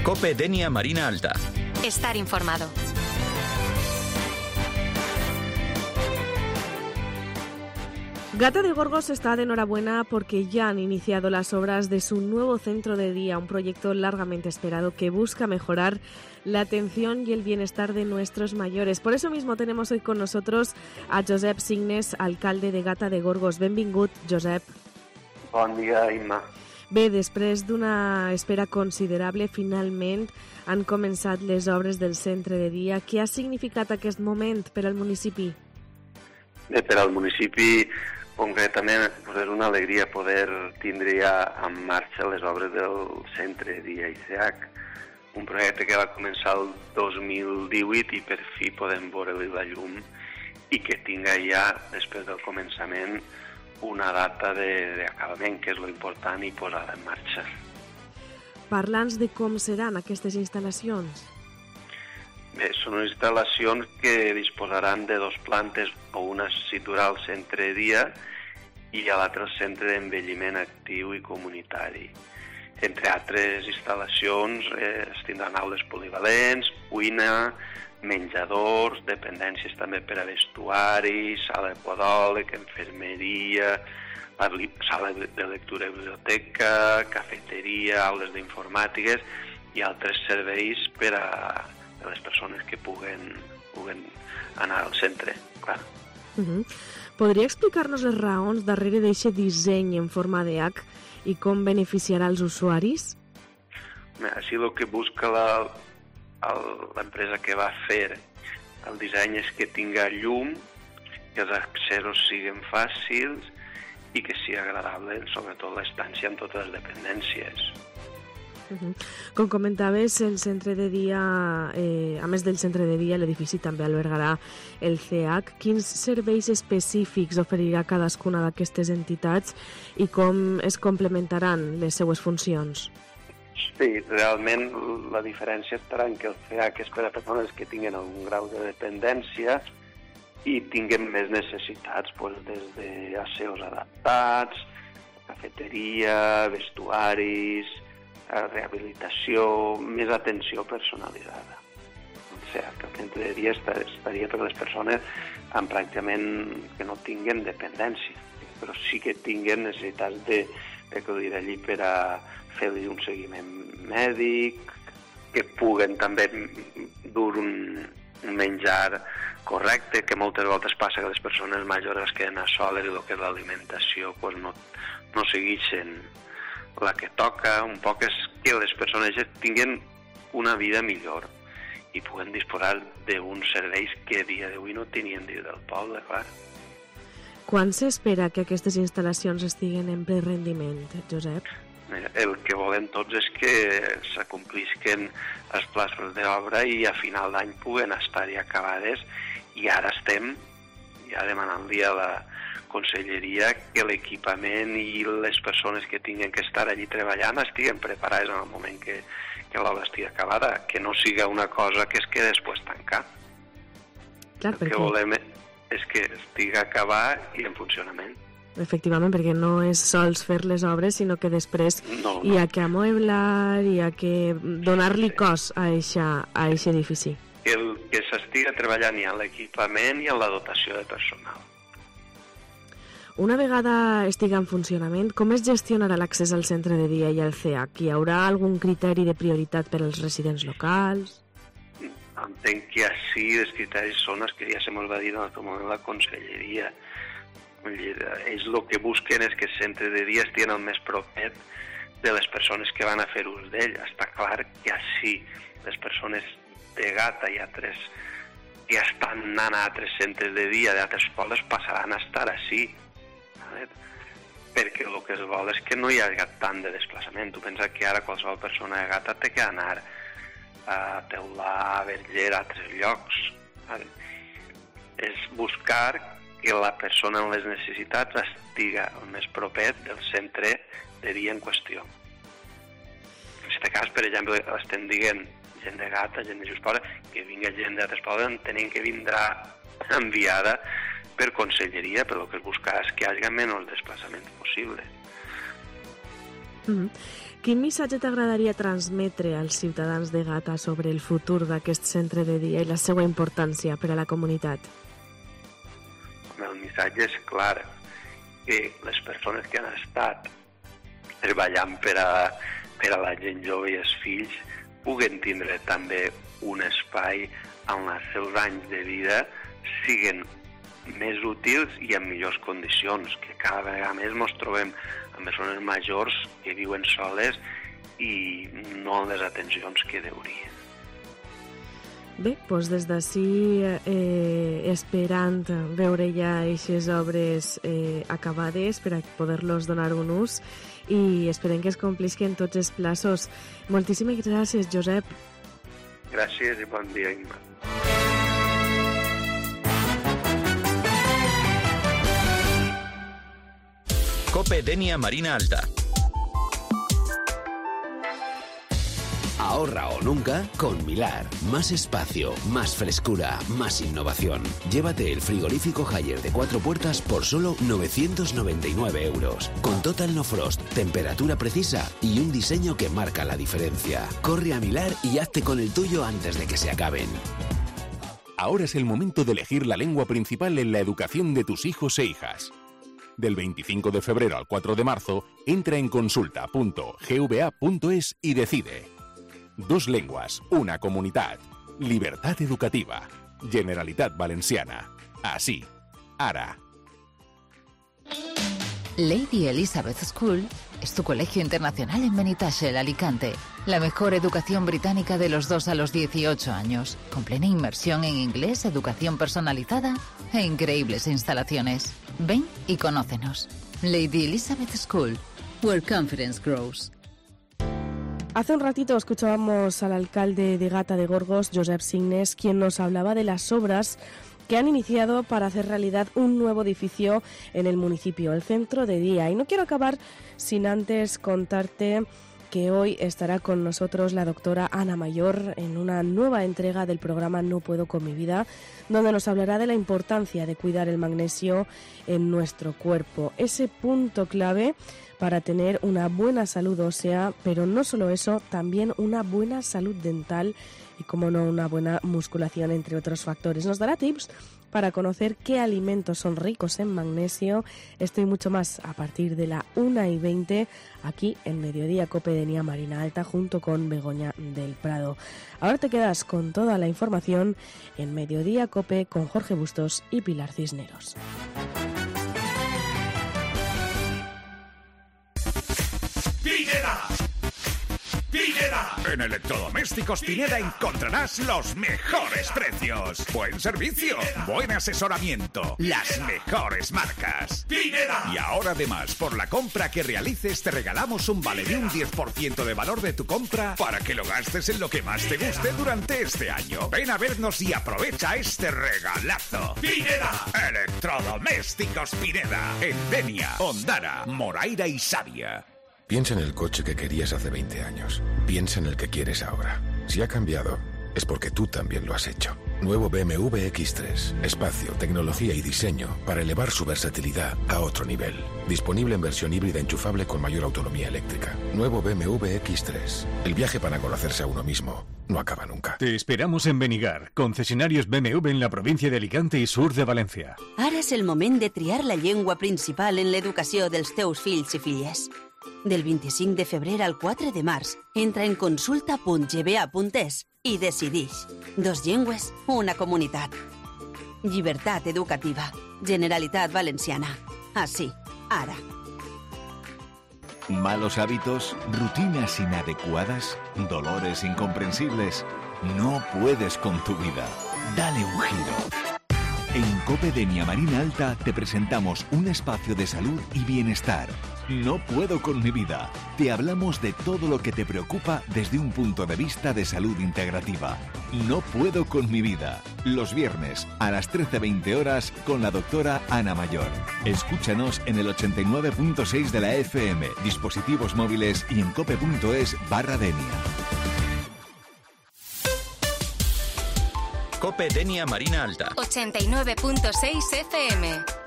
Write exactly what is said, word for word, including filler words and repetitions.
COPE Denia Marina Alta. Estar informado. Gata de Gorgos está de enhorabuena porque ya han iniciado las obras de su nuevo centro de día, un proyecto largamente esperado que busca mejorar la atención y el bienestar de nuestros mayores. Por eso mismo tenemos hoy con nosotros a Josep Signes, alcalde de Gata de Gorgos. Benvingut, Josep. Bon dia, Imma. Bé, després d'una espera considerable, finalment han començat les obres del centre de dia. Què ha significat aquest moment per al municipi? Bé, per al municipi, concretament, és una alegria poder tindre ja en marxa les obres del centre de dia I C H, un projecte que va començar el dos mil divuit i per fi podem veure-li la llum i que tinga ja, després del començament, una data d'acabament, que és lo important, i posada en marxa. Parla'ns de com seran aquestes instal·lacions. Bé, són instal·lacions que disposaran de dos plantes, o una es situarà al centre de dia i a l'altre al centre d'envelliment actiu i comunitari. Entre altres instal·lacions eh, es tindran aules polivalents, cuina, menjadors, dependències també per a vestuari, sala de podòleg, infermeria, sala de lectura i biblioteca, cafeteria, aules d'informàtiques i altres serveis per a les persones que puguen, puguen anar al centre, clar. Uh-huh. Podria explicar-nos les raons darrere d'aquest disseny en forma de H i com beneficiarà els usuaris? Així el que busca la l'empresa que va fer el disseny és que tinga llum, que els accessos siguin fàcils i que sigui agradable, sobretot l'estància amb totes les dependències. Uh-huh. Com comentaves, el centre de dia, eh, a més del centre de dia, l'edifici també albergarà el C H. Quins serveis específics oferirà cadascuna d'aquestes entitats i com es complementaran les seues funcions? Sí, realment la diferència estarà en que el C H és per a persones que tinguen algun grau de dependència i tinguen més necessitats, doncs, des d'asseus adaptats, cafeteria, vestuaris, rehabilitació, més atenció personalitzada. O sigui, que el centre de dia estaria per a les persones amb pràcticament que no tinguen dependència, però sí que tinguen necessitats de d'acudir allí per a fer-li un seguiment mèdic, que puguen també dur un menjar correcte, que moltes voltes passa que les persones majors es queden a soles i el que és l'alimentació pues no, no segueixen la que toca. Un poc és que les persones ja tinguin una vida millor i puguen disposar d'uns serveis que a dia d'avui no tenien dins del poble, clar. Quan s'espera que aquestes instal·lacions estiguen en ple rendiment, Josep? El que volem tots és que s'acomplisquen els plazos d'obra i a final d'any puguen estar-hi acabades, i ara estem ja demanant-li a la Conselleria que l'equipament i les persones que tinguin que estar allí treballant estiguen preparades en el moment que, que l'obra estigui acabada, que no siga una cosa que es quedi després tancar. Clar, el que volem és que estigui acabat i en funcionament. Efectivament, perquè no és sols fer les obres, sinó que després no, no. hi ha que amueblar, hi ha que donar-li cos a aquest edifici. El que s'estiga treballant ja en l'equipament i en la dotació de personal. Una vegada estigui en funcionament, com es gestionarà l'accés al centre de dia i al C H? Hi haurà algun criteri de prioritat per als residents locals? Entenc que així els criteris són els que ja se mos va dir en el moment la Conselleria. Ells el que busquen és que el centre de dia estigui el més proper de les persones que van a fer ús d'ell. Està clar que així les persones de Gata i altres que estan anant a altres centres de dia d'altres pobles passaran a estar així. Perquè el que es vol és que no hi hagi tant de desplaçament. Tu pensa que ara qualsevol persona de Gata té que anar a Teulà, a Verger, a altres llocs. És buscar que la persona amb les necessitats estiga el més proper del centre de dia en qüestió. En aquest cas, per exemple, estem dient gent de Gata, gent de Juspora, que vinga gent d'altres pobles, entenent que vindrà enviada per Conselleria, però el que es busca és que hi hagi menys desplaçaments possibles. Mm-hmm. Quin missatge t'agradaria transmetre als ciutadans de Gata sobre el futur d'aquest centre de dia i la seva importància per a la comunitat? El missatge és clar, que les persones que han estat treballant per a, per a la gent jove i els fills puguen tindre també un espai on els seus anys de vida siguin més útils i en millors condicions, que cada vegada més ens trobem amb persones majors que viuen soles i no amb les atencions que deurien. Bé, doncs des d'ací, eh, esperant veure ja aquestes obres eh, acabades per a poder-los donar un ús i esperem que es complisquen tots els plaços. Moltíssimes gràcies, Josep. Gràcies i bon dia, Imma. Cope Denia Marina Alta. Ahorra o nunca con Milar. Más espacio, más frescura, más innovación. Llévate el frigorífico Haier de cuatro puertas por solo novecientos noventa y nueve euros. Con Total No Frost, temperatura precisa y un diseño que marca la diferencia. Corre a Milar y hazte con el tuyo antes de que se acaben. Ahora es el momento de elegir la lengua principal en la educación de tus hijos e hijas. Del veinticinco de febrero al cuatro de marzo, entra en consulta punto g v a punto es y decide. Dos lenguas, una comunitat. Libertad educativa. Generalitat Valenciana. Así. Ara. Lady Elizabeth School es tu colegio internacional en Benitaschel, Alicante. La mejor educación británica de los dos a los dieciocho años, con plena inmersión en inglés, educación personalizada e increíbles instalaciones. Ven y conócenos. Lady Elizabeth School, where confidence grows. Hace un ratito escuchábamos al alcalde de Gata de Gorgos, Josep Signes, quien nos hablaba de las obras que han iniciado para hacer realidad un nuevo edificio en el municipio, el centro de día. Y no quiero acabar sin antes contarte que hoy estará con nosotros la doctora Ana Mayor en una nueva entrega del programa No Puedo con mi vida, donde nos hablará de la importancia de cuidar el magnesio en nuestro cuerpo, ese punto clave para tener una buena salud ósea, pero no solo eso, también una buena salud dental y, como no, una buena musculación, entre otros factores. Nos dará tips para conocer qué alimentos son ricos en magnesio. Esto y mucho más a partir de la una y veinte aquí en Mediodía Cope Denia Marina Alta junto con Begoña del Prado. Ahora te quedas con toda la información en Mediodía Cope con Jorge Bustos y Pilar Cisneros. ¡Pineda! ¡Pineda! En Electrodomésticos Pineda encontrarás los mejores precios. Buen servicio, buen asesoramiento, las mejores marcas. ¡Pineda! Y ahora además, por la compra que realices te regalamos un vale de un diez por ciento de valor de tu compra para que lo gastes en lo que más te guste durante este año. Ven a vernos y aprovecha este regalazo. ¡Pineda! Electrodomésticos Pineda. En Denia, Ondara, Moraira y Savia. Piensa en el coche que querías hace veinte años. Piensa en el que quieres ahora. Si ha cambiado, es porque tú también lo has hecho. Nuevo B M W equis tres. Espacio, tecnología y diseño para elevar su versatilidad a otro nivel. Disponible en versión híbrida enchufable con mayor autonomía eléctrica. Nuevo B M W equis tres. El viaje para conocerse a uno mismo no acaba nunca. Te esperamos en Benigar, concesionarios B M W en la província de Alicante i sur de València. Ara és el moment de triar la llengua principal en l'educació dels teus fills i filles. Del vint-i-cinc de febrer al quatre de març, entra en consulta punt g v a punt es i decidix. Dos llengües, una comunitat. Llibertat educativa. Generalitat Valenciana. Así, ara. Malos hábitos, rutinas inadecuadas, dolores incomprensibles. No puedes con tu vida. Dale un giro. En Cope Denia Marina Alta te presentamos un espacio de salud y bienestar. No puedo con mi vida. Te hablamos de todo lo que te preocupa desde un punto de vista de salud integrativa. No puedo con mi vida. Los viernes a las trece veinte horas con la doctora Ana Mayor. Escúchanos en el ochenta y nueve punto seis de la F M, dispositivos móviles y en cope punto es barra Denia. Cope Denia Marina Alta. ochenta y nueve punto seis F M.